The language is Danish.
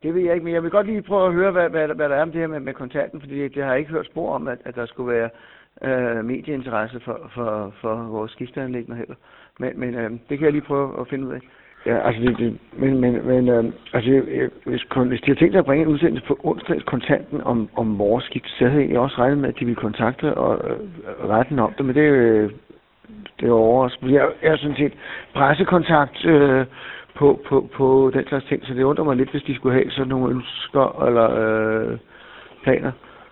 Det ved jeg ikke, men jeg vil godt lige prøve at høre, hvad der er om det her med kontanten, fordi det har jeg ikke hørt spor om, at der skulle være medieinteresse for vores skifteanlæggende heller. Men det kan jeg lige prøve at finde ud af. Ja, altså hvis de har tænkt sig at bringe en udsendelse på onsdags kontanten om vores skift, så havde jeg også regnet med, at de ville kontakte og retten om det, men det er overraskende. Jeg er sådan set pressekontakt på den slags ting, så det undrer mig lidt, hvis de skulle have sådan nogle ønsker eller planer.